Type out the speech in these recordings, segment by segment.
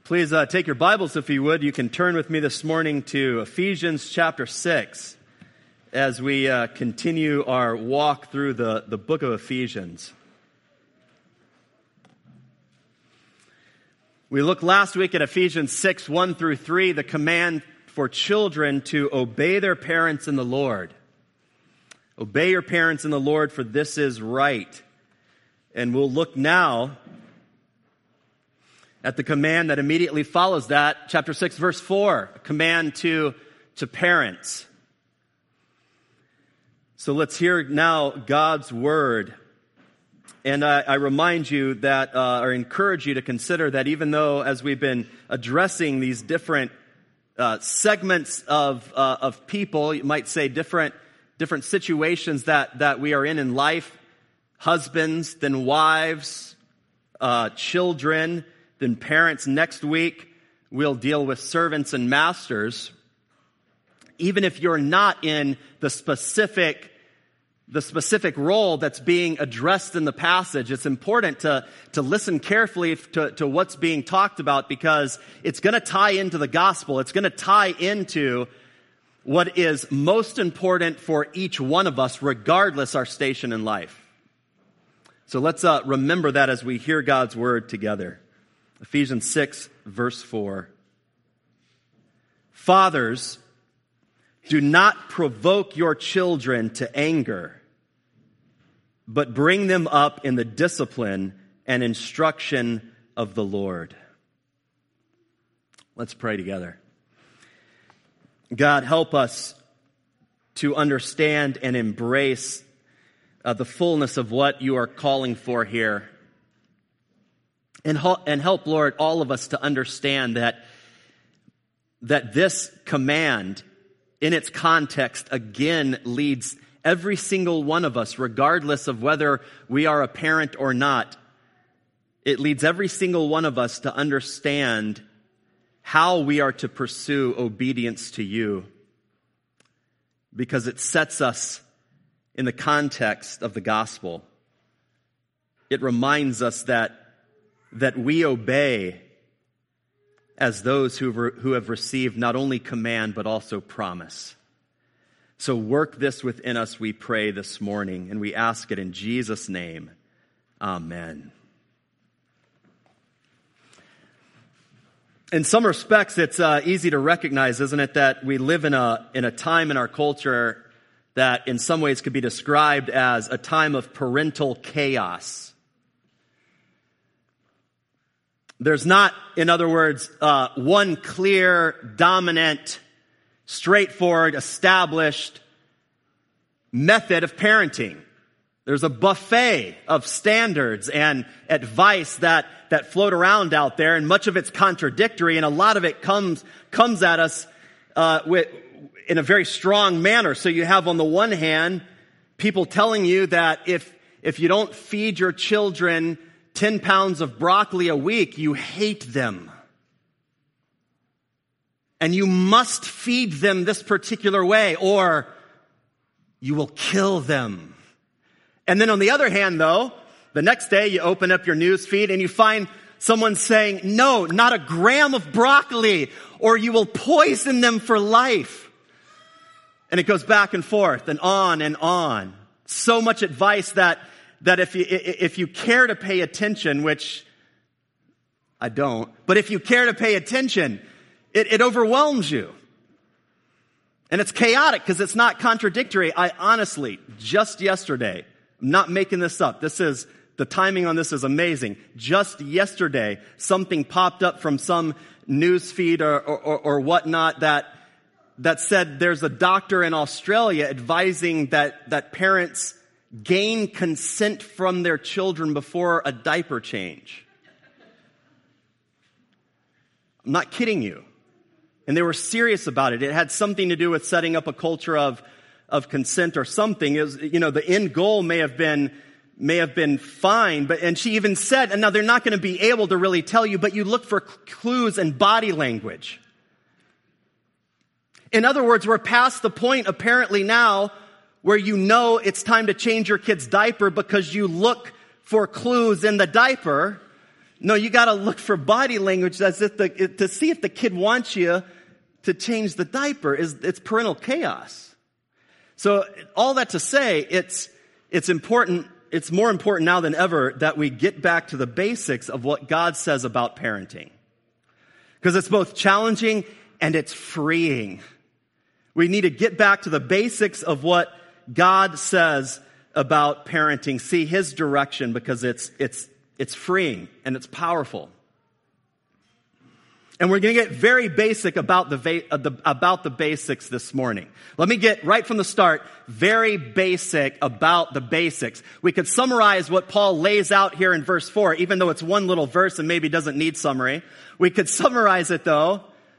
Please take your Bibles, if you would. You can turn with me this morning to Ephesians chapter 6 as we continue our walk through the book of Ephesians. We looked last week at Ephesians 6, 1 through 3, the command for children to obey their parents in the Lord. Obey your parents in the Lord, for this is right. And we'll look now at the command that immediately follows that, chapter 6, verse 4, a command to parents. So let's hear now God's word. And I remind you that, or encourage you to consider that even though, as we've been addressing these different segments of people, you might say different situations that we are in life, husbands, then wives, children, then parents. Next week, we'll deal with servants and masters. Even if you're not in the specific role that's being addressed in the passage, it's important to listen carefully to what's being talked about, because it's going to tie into the gospel. It's going to tie into what is most important for each one of us, regardless our station in life. So let's remember that as we hear God's word together. Ephesians 6, verse 4. Fathers, do not provoke your children to anger, but bring them up in the discipline and instruction of the Lord. Let's pray together. God, help us to understand and embrace the fullness of what you are calling for here. And help, Lord, all of us to understand that this command, in its context, again leads every single one of us, regardless of whether we are a parent or not. It leads every single one of us to understand how we are to pursue obedience to you, because it sets us in the context of the gospel. It reminds us that we obey as those who have received not only command but also promise. So work this within us, we pray this morning, and we ask it in Jesus' name. Amen. In some respects, it's easy to recognize, isn't it, that we live in a time in our culture that in some ways could be described as a time of parental chaos. There's not, in other words, one clear, dominant, straightforward, established method of parenting. There's a buffet of standards and advice that float around out there, and much of it's contradictory, and a lot of it comes at us in a very strong manner. So you have, on the one hand, people telling you that if you don't feed your children 10 pounds of broccoli a week, you hate them. And you must feed them this particular way, or you will kill them. And then on the other hand, though, the next day you open up your news feed and you find someone saying, no, not a gram of broccoli, or you will poison them for life. And it goes back and forth and on and on. So much advice that if you care to pay attention, which I don't, but if you care to pay attention, it overwhelms you. And it's chaotic because it's not contradictory. I honestly, just yesterday, I'm not making this up. The timing on this is amazing. Just yesterday, something popped up from some news feed or whatnot that said there's a doctor in Australia advising that parents gain consent from their children before a diaper change. I'm not kidding you. And they were serious about it. It had something to do with setting up a culture of consent or something. It was, the end goal may have been fine, and she even said, and now they're not going to be able to really tell you, but you look for clues in body language. In other words, we're past the point apparently now where it's time to change your kid's diaper because you look for clues in the diaper, No, you got to look for body language as if to see if the kid wants you to change the diaper. It's parental chaos. So all that to say, it's important. It's more important now than ever that we get back to the basics of what God says about parenting. Because it's both challenging and it's freeing. We need to get back to the basics of what God says about parenting. See His direction, because it's freeing and it's powerful. And we're going to get very basic about the basics this morning. Let me get right from the start very basic about the basics. We could summarize what Paul lays out here in verse 4, even though it's one little verse and maybe doesn't need summary. We could summarize it though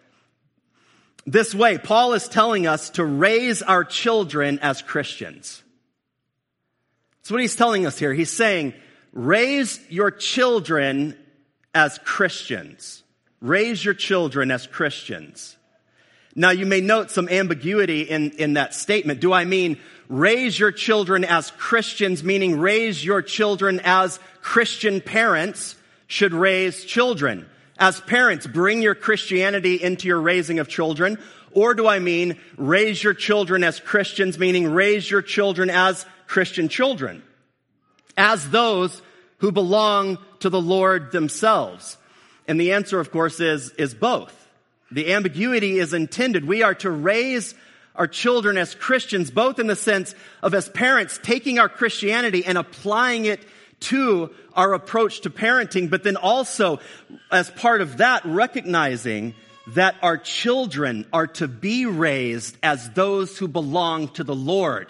this way. Paul is telling us to raise our children as Christians. That's what he's telling us here. He's saying, raise your children as Christians. Raise your children as Christians. Now, you may note some ambiguity in that statement. Do I mean raise your children as Christians, meaning raise your children as Christian parents should raise children? As parents, bring your Christianity into your raising of children. Or do I mean raise your children as Christians, meaning raise your children as Christian children? As those who belong to the Lord themselves. And the answer, of course, is both. The ambiguity is intended. We are to raise our children as Christians, both in the sense of, as parents, taking our Christianity and applying it to our approach to parenting, but then also, as part of that, recognizing that our children are to be raised as those who belong to the Lord.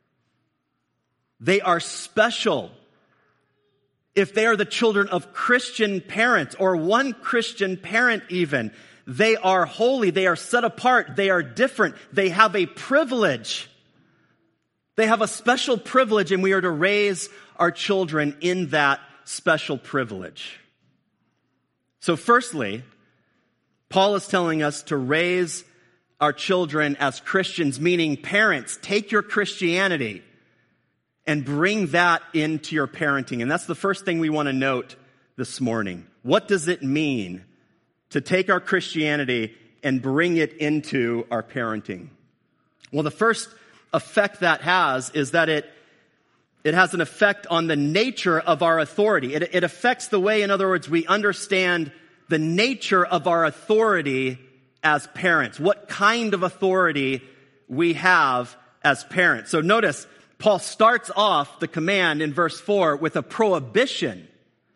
They are special. If they are the children of Christian parents, or one Christian parent even, they are holy, they are set apart, they are different, they have a privilege. They have a special privilege, and we are to raise our children in that special privilege. So firstly, Paul is telling us to raise our children as Christians, meaning parents, take your Christianity and bring that into your parenting. And that's the first thing we want to note this morning. What does it mean to take our Christianity and bring it into our parenting? Well, the first effect that has is that it has an effect on the nature of our authority. It affects the way, in other words, we understand the nature of our authority as parents. What kind of authority we have as parents. So notice, Paul starts off the command in verse 4 with a prohibition,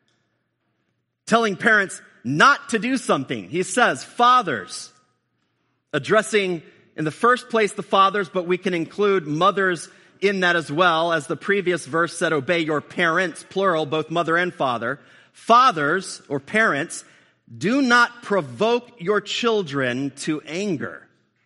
telling parents not to do something. He says, fathers, addressing in the first place the fathers, but we can include mothers in that as well. As the previous verse said, obey your parents, plural, both mother and father. Fathers, or parents, do not provoke your children to anger.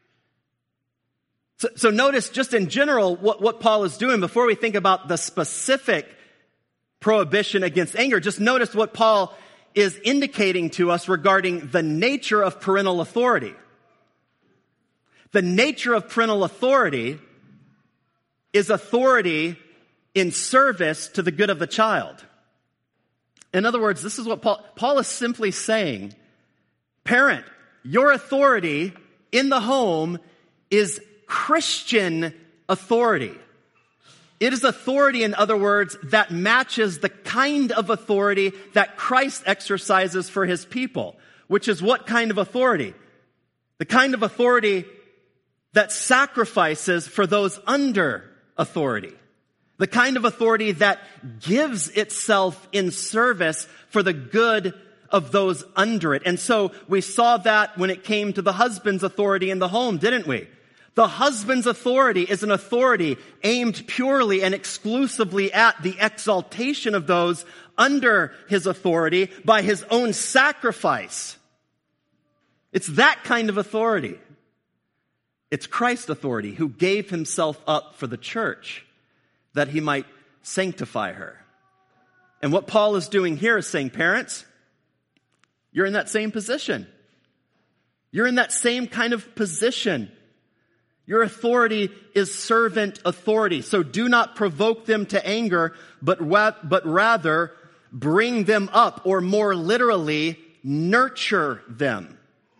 So notice, just in general, what Paul is doing before we think about the specific prohibition against anger. Just notice what Paul is indicating to us regarding the nature of parental authority. The nature of parental authority is authority in service to the good of the child. In other words, this is what Paul is simply saying. Parent, your authority in the home is Christian authority. It is authority, in other words, that matches the kind of authority that Christ exercises for his people, which is what kind of authority? The kind of authority that sacrifices for those under authority. The kind of authority that gives itself in service for the good of those under it. And so we saw that when it came to the husband's authority in the home, didn't we? The husband's authority is an authority aimed purely and exclusively at the exaltation of those under his authority by his own sacrifice. It's that kind of authority. It's Christ's authority, who gave himself up for the church that he might sanctify her. And what Paul is doing here is saying, parents, you're in that same position. You're in that same kind of position. Your authority is servant authority. So do not provoke them to anger, but rather bring them up, or more literally, nurture them.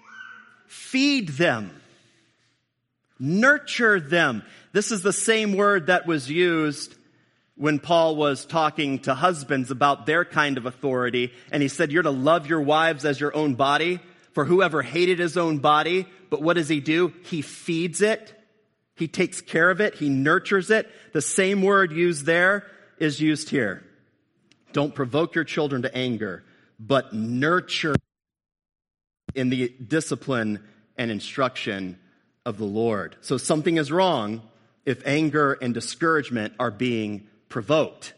Feed them. Nurture them. This is the same word that was used when Paul was talking to husbands about their kind of authority. And he said, you're to love your wives as your own body. For whoever hated his own body, but what does he do? He feeds it. He takes care of it. He nurtures it. The same word used there is used here. Don't provoke your children to anger, but nurture in the discipline and instruction of the Lord. So something is wrong if anger and discouragement are being provoked.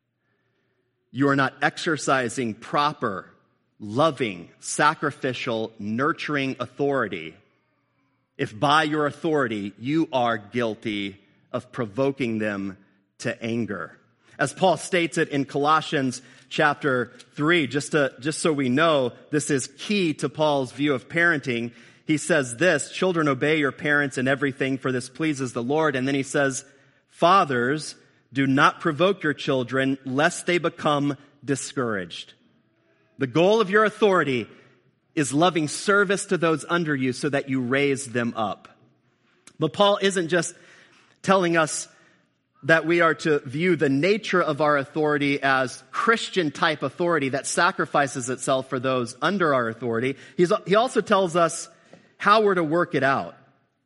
You are not exercising proper, loving, sacrificial, nurturing authority if by your authority you are guilty of provoking them to anger. As Paul states it in Colossians chapter 3, just so we know, this is key to Paul's view of parenting. He says this, children, obey your parents in everything, for this pleases the Lord. And then he says, fathers, do not provoke your children, lest they become discouraged. The goal of your authority is loving service to those under you so that you raise them up. But Paul isn't just telling us that we are to view the nature of our authority as Christian type authority that sacrifices itself for those under our authority. He also tells us how we're to work it out.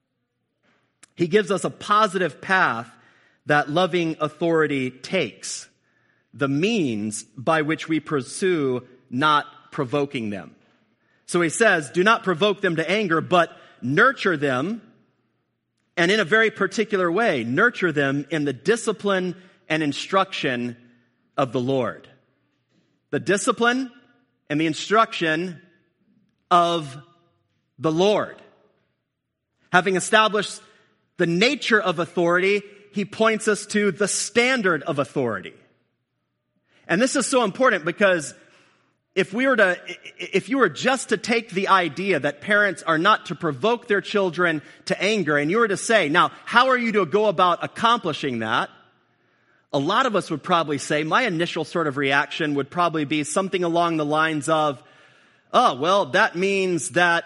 He gives us a positive path that loving authority takes, the means by which we pursue not provoking them. So he says, do not provoke them to anger, but nurture them, and in a very particular way, nurture them in the discipline and instruction of the Lord. The discipline and the instruction of the Lord. Having established the nature of authority, he points us to the standard of authority. And this is so important because if you were just to take the idea that parents are not to provoke their children to anger, and you were to say, now, how are you to go about accomplishing that? A lot of us would probably say, my initial sort of reaction would probably be something along the lines of, oh, well, that means that,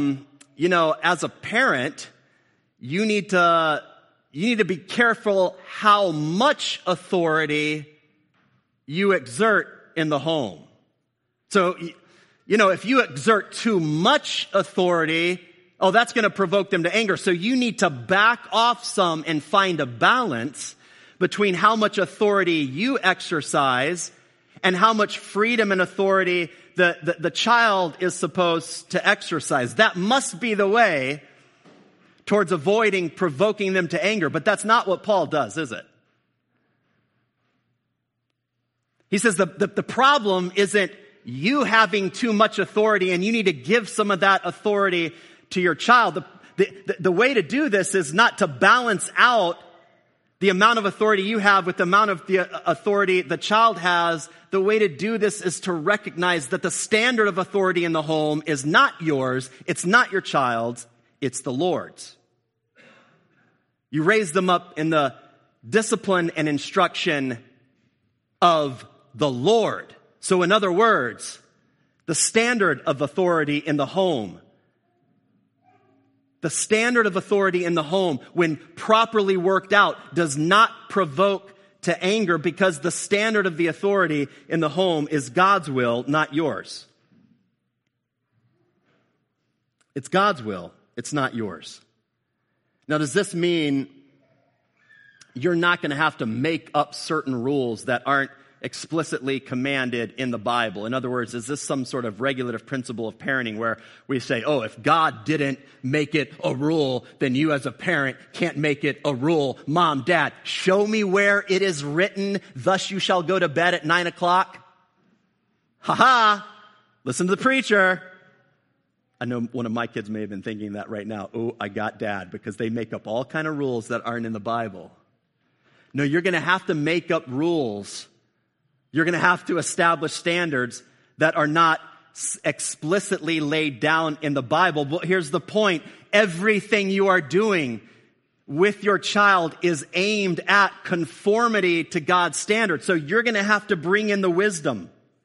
as a parent, you need to be careful how much authority you exert in the home. So, if you exert too much authority, that's going to provoke them to anger. So you need to back off some and find a balance between how much authority you exercise and how much freedom and authority the child is supposed to exercise. That must be the way towards avoiding provoking them to anger. But that's not what Paul does, is it? He says the problem isn't you having too much authority and you need to give some of that authority to your child. The way to do this is not to balance out the amount of authority you have with the amount of the authority the child has. The way to do this is to recognize that the standard of authority in the home is not yours, it's not your child's, it's the Lord's. You raise them up in the discipline and instruction of the Lord. So in other words, the standard of authority in the home, when properly worked out, does not provoke to anger because the standard of the authority in the home is God's will, not yours. It's God's will, it's not yours. Now, does this mean you're not going to have to make up certain rules that aren't explicitly commanded in the Bible? In other words, is this some sort of regulative principle of parenting where we say, if God didn't make it a rule, then you as a parent can't make it a rule. Mom, Dad, show me where it is written, thus you shall go to bed at 9:00. Ha-ha! Listen to the preacher. I know one of my kids may have been thinking that right now. Oh, I got Dad, because they make up all kind of rules that aren't in the Bible. No, you're going to have to make up rules. You're going to have to establish standards that are not explicitly laid down in the Bible. But here's the point. Everything you are doing with your child is aimed at conformity to God's standard. So you're going to have to bring in the wisdom.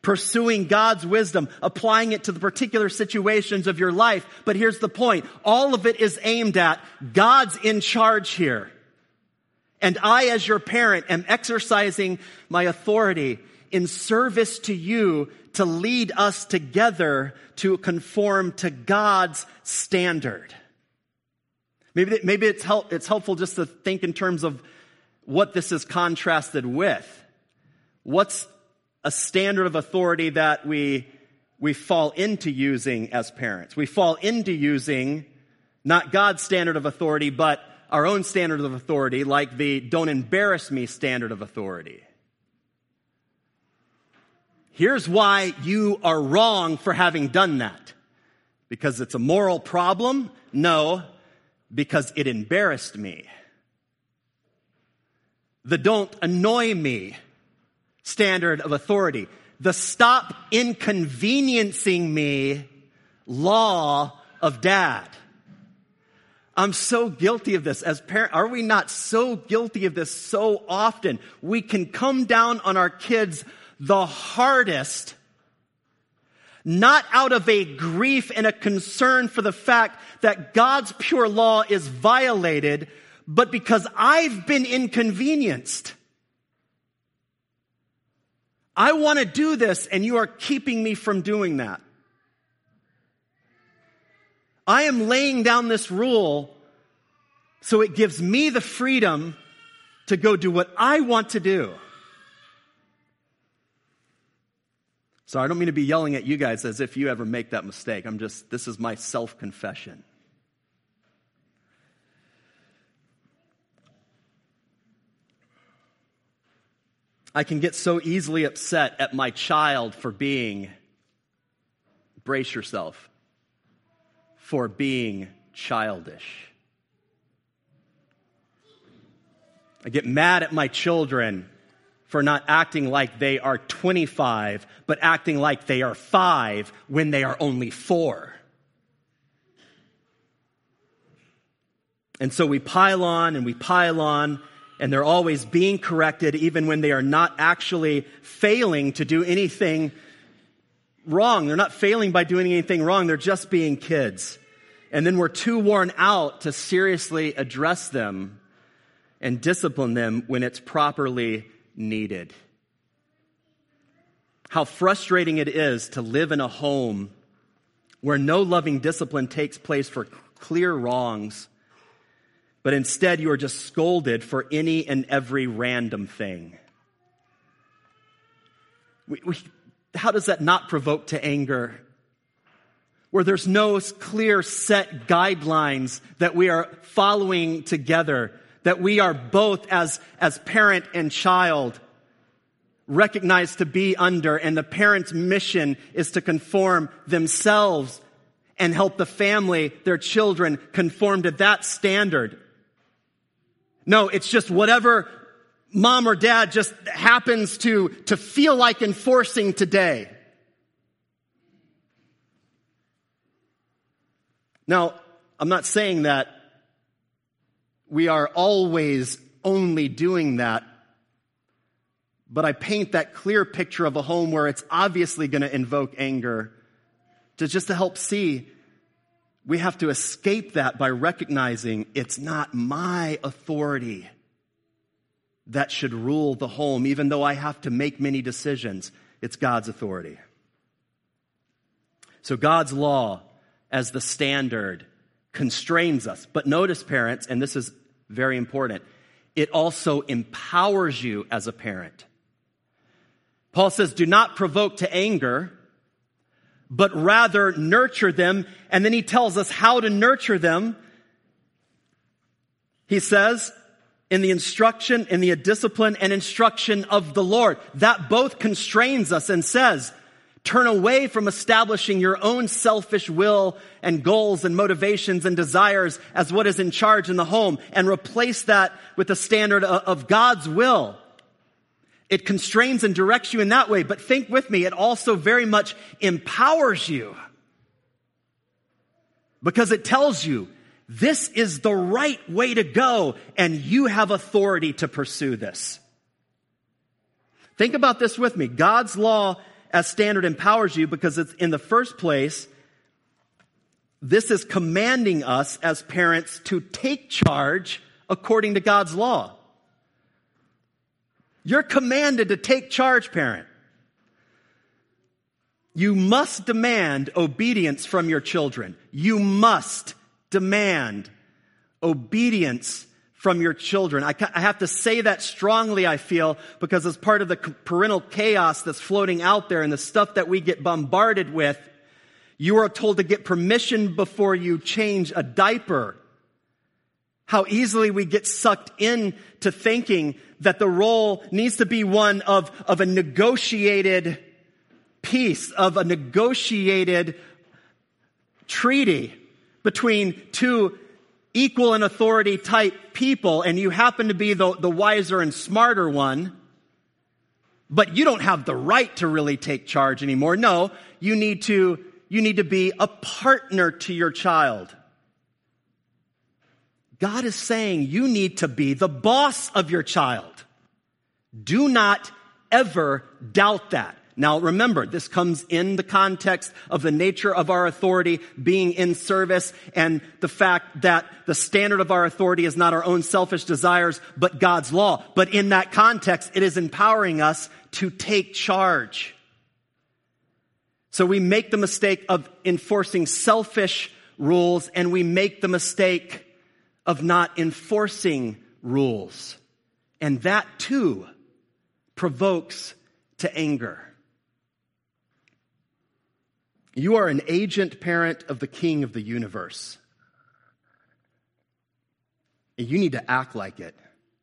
pursuing God's wisdom, applying it to the particular situations of your life. But here's the point. All of it is aimed at God's in charge here. And I, as your parent, am exercising my authority in service to you to lead us together to conform to God's standard. Maybe it's helpful just to think in terms of what this is contrasted with. What's a standard of authority that we fall into using as parents? We fall into using not God's standard of authority, but our own standard of authority, like the don't embarrass me standard of authority. Here's why you are wrong for having done that. Because it's a moral problem? No, because it embarrassed me. The don't annoy me standard of authority. The stop inconveniencing me law of dad. I'm so guilty of this as parents. Are we not so guilty of this so often? We can come down on our kids the hardest, not out of a grief and a concern for the fact that God's pure law is violated, but because I've been inconvenienced. I want to do this, and you are keeping me from doing that. I am laying down this rule so it gives me the freedom to go do what I want to do. So I don't mean to be yelling at you guys as if you ever make that mistake. This is my self-confession. I can get so easily upset at my child for being, brace yourself, for being childish. I get mad at my children for not acting like they are 25, but acting like they are 5 when they are only 4. And so we pile on, and they're always being corrected even when they are not actually failing to do anything wrong. They're not failing by doing anything wrong. They're just being kids. And then we're too worn out to seriously address them and discipline them when it's properly needed. How frustrating it is to live in a home where no loving discipline takes place for clear wrongs, but instead you are just scolded for any and every random thing. How does that not provoke to anger? Where there's no clear set guidelines that we are following together, that we are both as parent and child recognized to be under, and the parent's mission is to conform themselves and help the family, their children, conform to that standard. No, it's just whatever mom or dad just happens to feel like enforcing today. Now, I'm not saying that we are always only doing that, but I paint that clear picture of a home where it's obviously going to invoke anger to help see we have to escape that by recognizing it's not my authority that should rule the home, even though I have to make many decisions. It's God's authority. So God's law as the standard constrains us. But notice, parents, and this is very important, it also empowers you as a parent. Paul says, do not provoke to anger, but rather nurture them. And then he tells us how to nurture them. He says, in the discipline and instruction of the Lord. That both constrains us and says, turn away from establishing your own selfish will and goals and motivations and desires as what is in charge in the home, and replace that with the standard of God's will. It constrains and directs you in that way, but think with me, it also very much empowers you. Because it tells you, this is the right way to go, and you have authority to pursue this. Think about this with me. God's law as standard empowers you because it's, in the first place, this is commanding us as parents to take charge according to God's law. You're commanded to take charge, parent. You must demand obedience from your children. You must demand obedience from your children. I have to say that strongly, I feel, because as part of the parental chaos that's floating out there and the stuff that we get bombarded with, you are told to get permission before you change a diaper. How easily we get sucked into thinking that the role needs to be one of a negotiated peace, of a negotiated treaty between two equal in authority type people, and you happen to be the wiser and smarter one, but you don't have the right to really take charge anymore. No, you need to be a partner to your child. God is saying you need to be the boss of your child. Do not ever doubt that. Now remember, this comes in the context of the nature of our authority being in service and the fact that the standard of our authority is not our own selfish desires, but God's law. But in that context, it is empowering us to take charge. So we make the mistake of enforcing selfish rules, and we make the mistake of not enforcing rules. And that too provokes to anger. You are an agent parent of the King of the universe. And you need to act like it.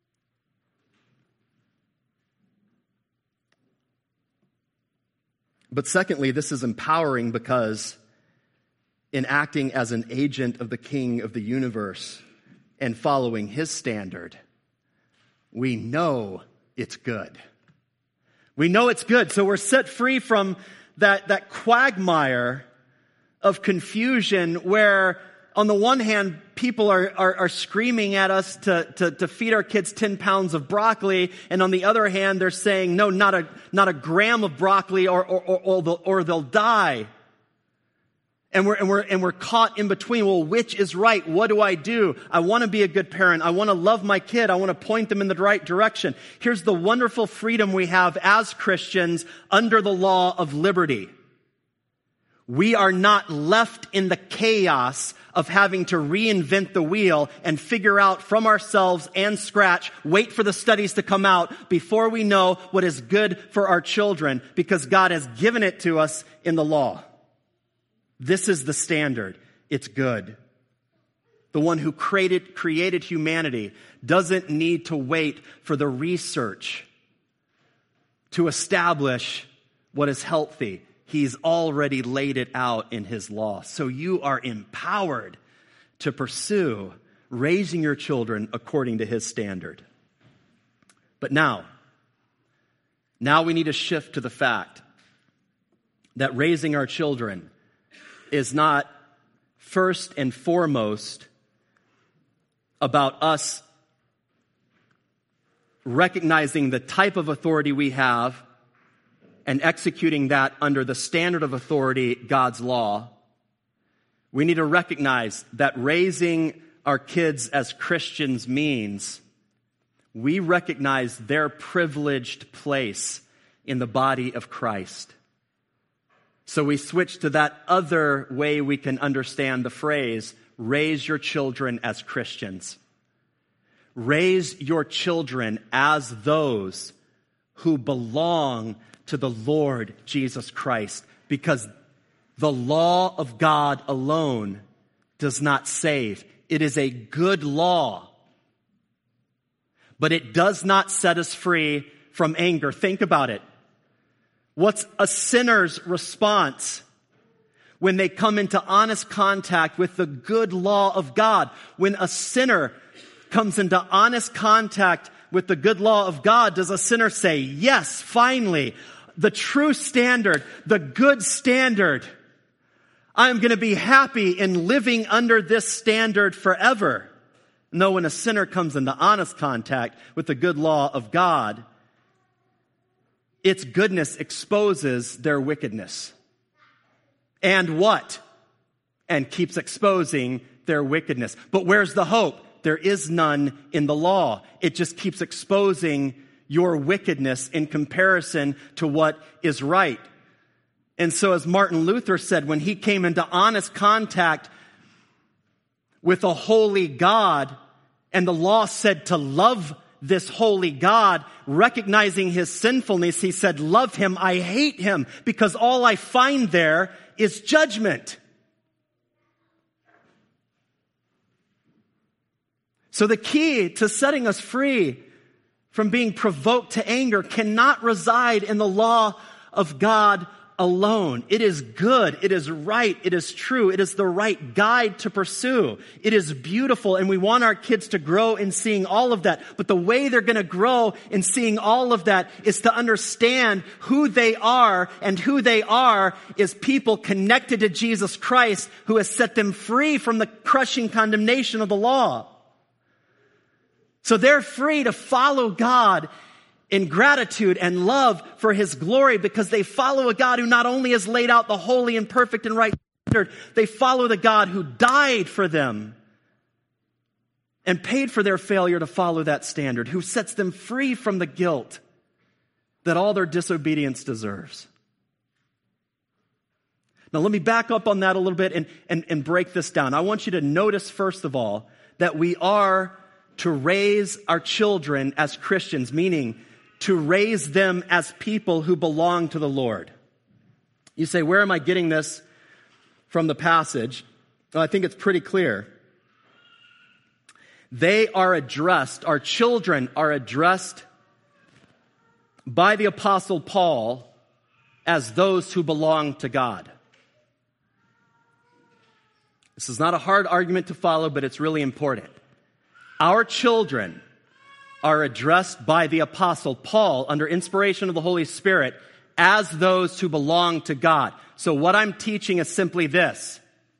But secondly, this is empowering because in acting as an agent of the King of the universe and following his standard, we know it's good. We know it's good. So we're set free from that quagmire of confusion where, on the one hand, people are screaming at us to feed our kids 10 pounds of broccoli, and on the other hand, they're saying, no, not a gram of broccoli or they'll die. And we're caught in between. Well, which is right? What do? I want to be a good parent. I want to love my kid. I want to point them in the right direction. Here's the wonderful freedom we have as Christians under the law of liberty. We are not left in the chaos of having to reinvent the wheel and figure out from ourselves and scratch, wait for the studies to come out before we know what is good for our children, because God has given it to us in the law. This is the standard. It's good. The one who created humanity doesn't need to wait for the research to establish what is healthy. He's already laid it out in his law. So you are empowered to pursue raising your children according to his standard. But now we need to shift to the fact that raising our children is not first and foremost about us recognizing the type of authority we have and executing that under the standard of authority, God's law. We need to recognize that raising our kids as Christians means we recognize their privileged place in the body of Christ. So we switch to that other way we can understand the phrase, raise your children as Christians. Raise your children as those who belong to the Lord Jesus Christ, because the law of God alone does not save. It is a good law, but it does not set us free from anger. Think about it. What's a sinner's response when they come into honest contact with the good law of God? When a sinner comes into honest contact with the good law of God, does a sinner say, yes, finally, the true standard, the good standard, I'm going to be happy in living under this standard forever? No, when a sinner comes into honest contact with the good law of God, its goodness exposes their wickedness. And what? And keeps exposing their wickedness. But where's the hope? There is none in the law. It just keeps exposing your wickedness in comparison to what is right. And so as Martin Luther said, when he came into honest contact with a holy God, and the law said to love this holy God, recognizing his sinfulness, he said, love him, I hate him, because all I find there is judgment. So the key to setting us free from being provoked to anger cannot reside in the law of God alone. It is good, it is right, it is true, it is the right guide to pursue. It is beautiful, and we want our kids to grow in seeing all of that. But the way they're going to grow in seeing all of that is to understand who they are, and who they are is people connected to Jesus Christ, who has set them free from the crushing condemnation of the law. So they're free to follow God in gratitude and love for his glory, because they follow a God who not only has laid out the holy and perfect and right standard, they follow the God who died for them and paid for their failure to follow that standard, who sets them free from the guilt that all their disobedience deserves. Now let me back up on that a little bit and break this down. I want you to notice, first of all, that we are to raise our children as Christians, meaning to raise them as people who belong to the Lord. You say, where am I getting this from the passage? Well, I think it's pretty clear. They are addressed, our children are addressed by the Apostle Paul as those who belong to God. This is not a hard argument to follow, but it's really important. Our children are addressed by the Apostle Paul under inspiration of the Holy Spirit as those who belong to God. So what I'm teaching is simply this.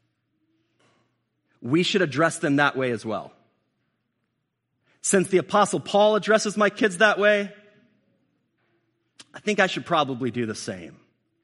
We should address them that way as well. Since the Apostle Paul addresses my kids that way, I think I should probably do the same.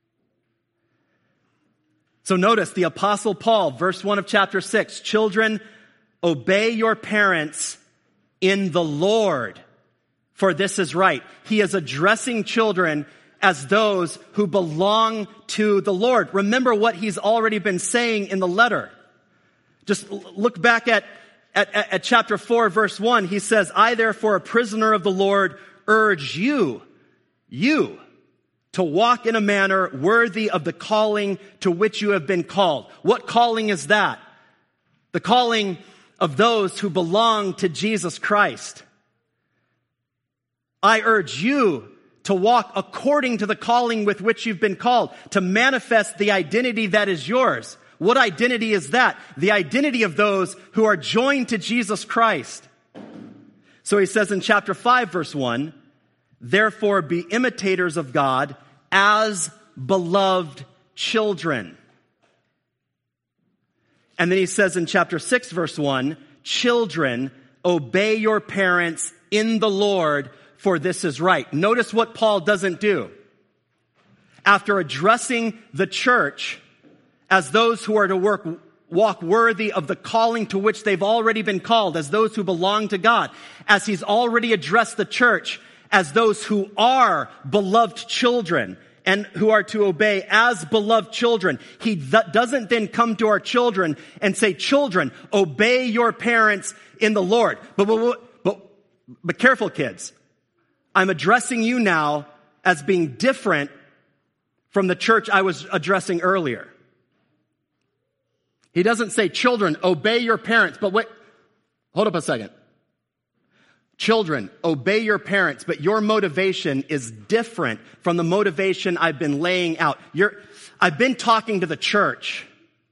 So notice the Apostle Paul, verse 1 of chapter 6, children, obey your parents in the Lord, for this is right. He is addressing children as those who belong to the Lord. Remember what he's already been saying in the letter. Just look back at chapter 4, verse 1. He says, I therefore, a prisoner of the Lord, urge you to walk in a manner worthy of the calling to which you have been called. What calling is that? The calling of those who belong to Jesus Christ. I urge you to walk according to the calling with which you've been called, to manifest the identity that is yours. What identity is that? The identity of those who are joined to Jesus Christ. So he says in chapter 5, verse 1, therefore be imitators of God as beloved children. And then he says in chapter 6, verse 1, children, obey your parents in the Lord, for this is right. Notice what Paul doesn't do. After addressing the church as those who are to walk worthy of the calling to which they've already been called, as those who belong to God, as he's already addressed the church as those who are beloved children, and who are to obey as beloved children. He doesn't then come to our children and say, children, obey your parents in the Lord. But careful, kids. I'm addressing you now as being different from the church I was addressing earlier. He doesn't say, children, obey your parents. But wait, hold up a second. Children, obey your parents, but your motivation is different from the motivation I've been laying out. I've been talking to the church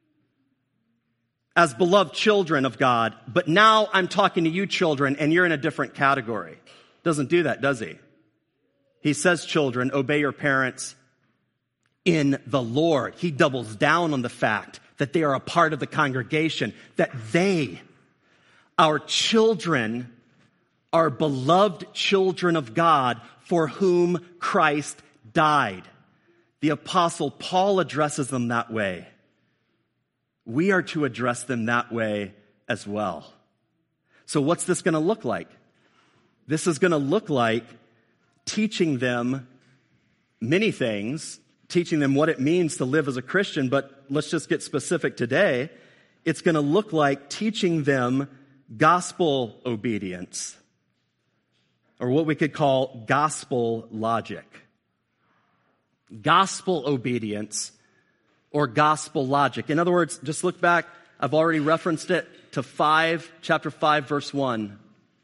as beloved children of God, but now I'm talking to you children, and you're in a different category. Doesn't do that, does he? He says, children, obey your parents in the Lord. He doubles down on the fact that they are a part of the congregation, that they, our children, are beloved children of God for whom Christ died. The Apostle Paul addresses them that way. We are to address them that way as well. So what's this going to look like? This is going to look like teaching them many things, teaching them what it means to live as a Christian, but let's just get specific today. It's going to look like teaching them gospel obedience, or what we could call gospel logic. Gospel obedience or gospel logic. In other words, just look back. I've already referenced it to chapter 5, verse 1.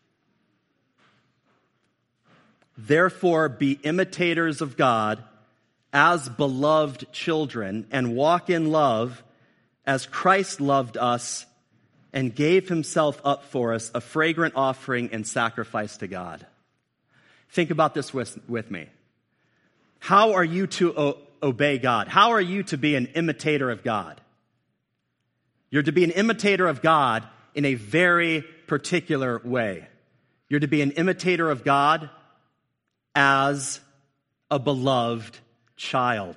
Therefore, be imitators of God as beloved children, and walk in love as Christ loved us and gave himself up for us, a fragrant offering and sacrifice to God. Think about this with me. How are you to obey God? How are you to be an imitator of God? You're to be an imitator of God in a very particular way. You're to be an imitator of God as a beloved child.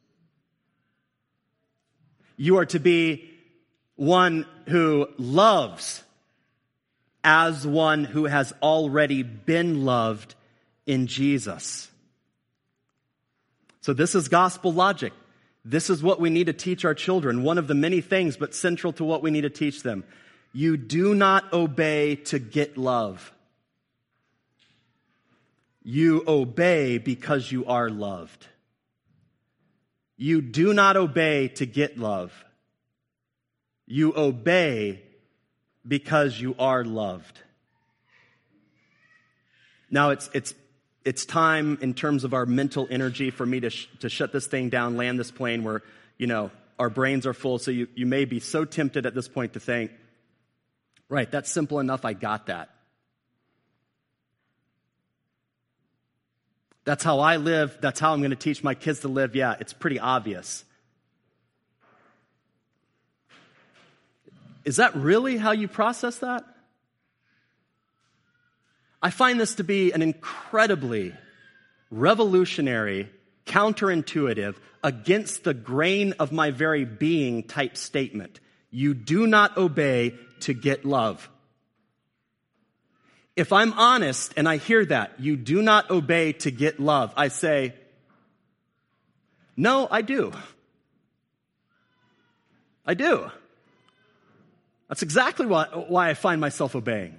You are to be one who loves as one who has already been loved in Jesus. So this is gospel logic. This is what we need to teach our children. One of the many things, but central to what we need to teach them. You do not obey to get love. You obey because you are loved. You do not obey to get love. You obey because you are loved. Now it's time in terms of our mental energy for me to shut this thing down, land this plane where, our brains are full. So you may be so tempted at this point to think, right, that's simple enough, I got that. That's how I live. That's how I'm going to teach my kids to live. Yeah, it's pretty obvious. Is that really how you process that? I find this to be an incredibly revolutionary, counterintuitive, against the grain of my very being type statement. You do not obey to get love. If I'm honest and I hear that, you do not obey to get love, I say, no, I do. I do. That's exactly why I find myself obeying.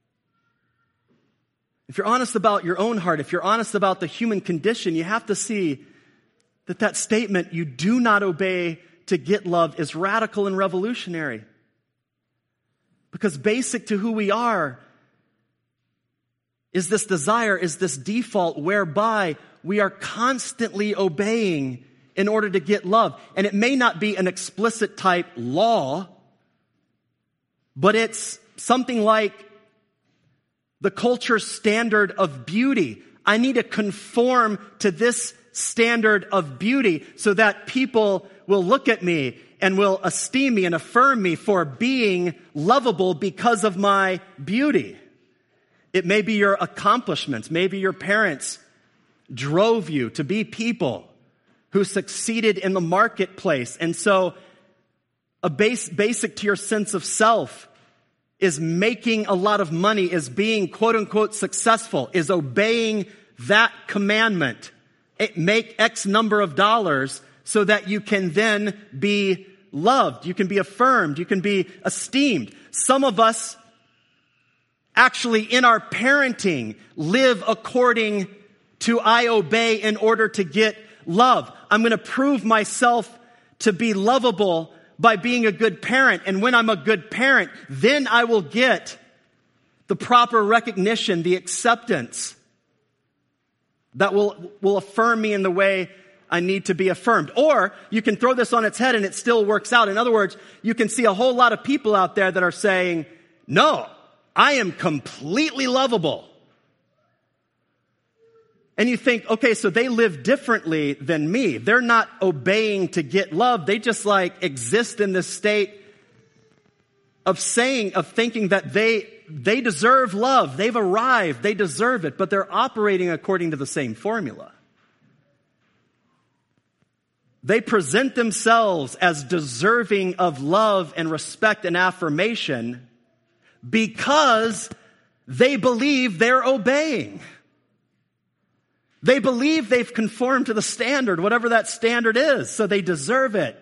If you're honest about your own heart, if you're honest about the human condition, you have to see that statement, you do not obey to get love, is radical and revolutionary. Because basic to who we are is this desire, is this default whereby we are constantly obeying in order to get love. And it may not be an explicit type law, but it's something like the culture's standard of beauty. I need to conform to this standard of beauty so that people will look at me and will esteem me and affirm me for being lovable because of my beauty. It may be your accomplishments. Maybe your parents drove you to be people who succeeded in the marketplace. And so a basic to your sense of self is making a lot of money, is being quote unquote successful, is obeying that commandment. Make X number of dollars so that you can then be loved, you can be affirmed, you can be esteemed. Some of us actually in our parenting live according to I obey in order to get love. I'm going to prove myself to be lovable by being a good parent. And when I'm a good parent, then I will get the proper recognition, the acceptance that will affirm me in the way I need to be affirmed. Or you can throw this on its head and it still works out. In other words, you can see a whole lot of people out there that are saying, no, I am completely lovable. And you think, okay, so they live differently than me. They're not obeying to get love. They just exist in this state of thinking that they deserve love. They've arrived. They deserve it. But they're operating according to the same formula. They present themselves as deserving of love and respect and affirmation because they believe they're obeying. They believe they've conformed to the standard, whatever that standard is, so they deserve it.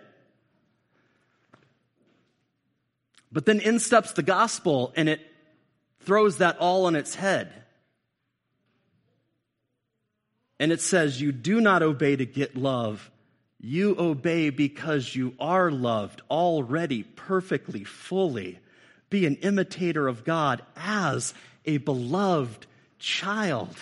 But then in steps the gospel, and it throws that all on its head. And it says, you do not obey to get love. You obey because you are loved already, perfectly, fully. Be an imitator of God as a beloved child.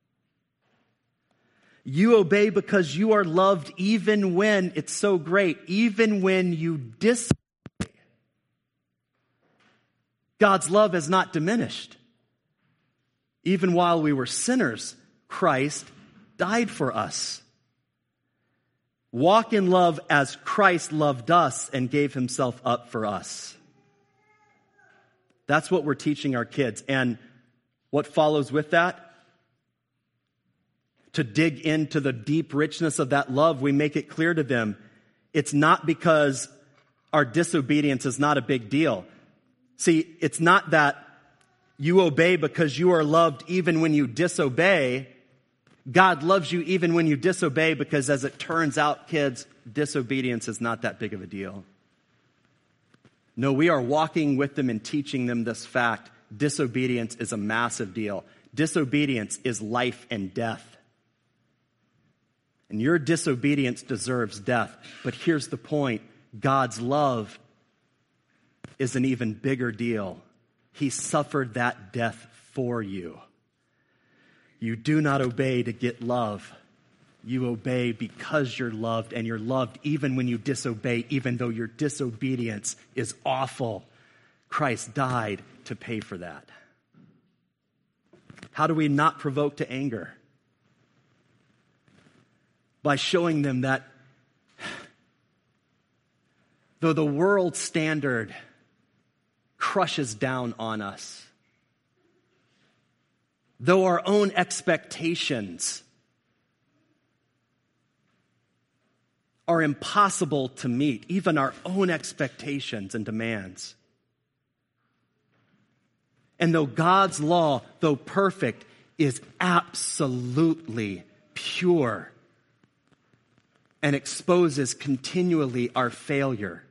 You obey because you are loved even when, it's so great, even when you disobey. God's love has not diminished. Even while we were sinners, Christ died for us. Walk in love as Christ loved us and gave himself up for us. That's what we're teaching our kids. And what follows with that? To dig into the deep richness of that love, we make it clear to them. It's not because our disobedience is not a big deal. See, it's not that you obey because you are loved even when you disobey. God loves you even when you disobey because, as it turns out, kids, disobedience is not that big of a deal. No, we are walking with them and teaching them this fact. Disobedience is a massive deal. Disobedience is life and death. And your disobedience deserves death. But here's the point. God's love is an even bigger deal. He suffered that death for you. You do not obey to get love. You obey because you're loved, and you're loved even when you disobey, even though your disobedience is awful. Christ died to pay for that. How do we not provoke to anger? By showing them that though the world standard crushes down on us, though our own expectations are impossible to meet, even our own expectations and demands, and though God's law, though perfect, is absolutely pure and exposes continually our failure,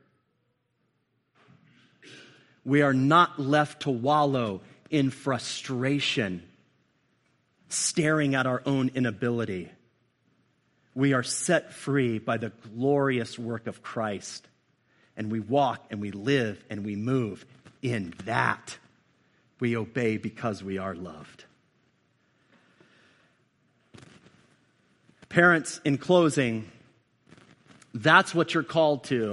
we are not left to wallow in frustration, staring at our own inability. We are set free by the glorious work of Christ, and we walk and we live and we move in that. We obey because we are loved. Parents, in closing, that's what you're called to.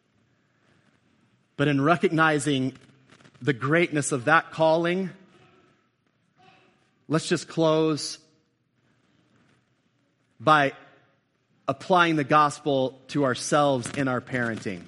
But in recognizing the greatness of that calling, let's just close by applying the gospel to ourselves in our parenting.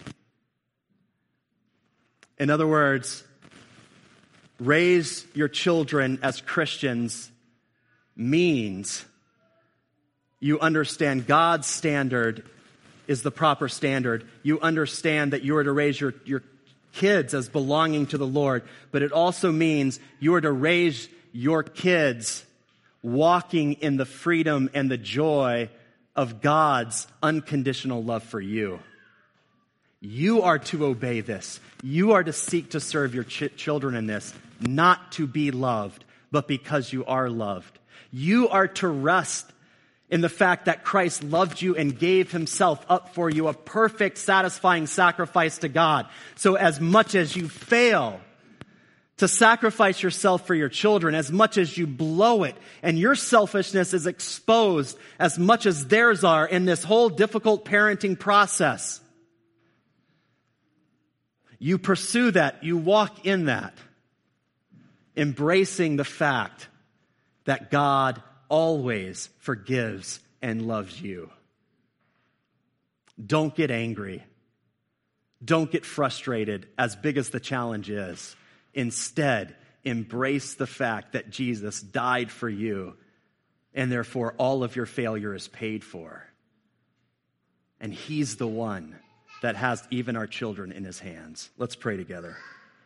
In other words, raise your children as Christians means you understand God's standard is the proper standard. You understand that you are to raise your kids as belonging to the Lord, but it also means you are to raise your kids walking in the freedom and the joy of God's unconditional love for you. You are to obey this. You are to seek to serve your children in this, not to be loved, but because you are loved. You are to rest in the fact that Christ loved you and gave himself up for you, a perfect, satisfying sacrifice to God. So as much as you fail to sacrifice yourself for your children, as much as you blow it and your selfishness is exposed as much as theirs are in this whole difficult parenting process, you pursue that, you walk in that, embracing the fact that God always forgives and loves you. Don't get angry. Don't get frustrated, as big as the challenge is. Instead, embrace the fact that Jesus died for you, and therefore all of your failure is paid for. and he's the one that has even our children in his hands. Let's pray together.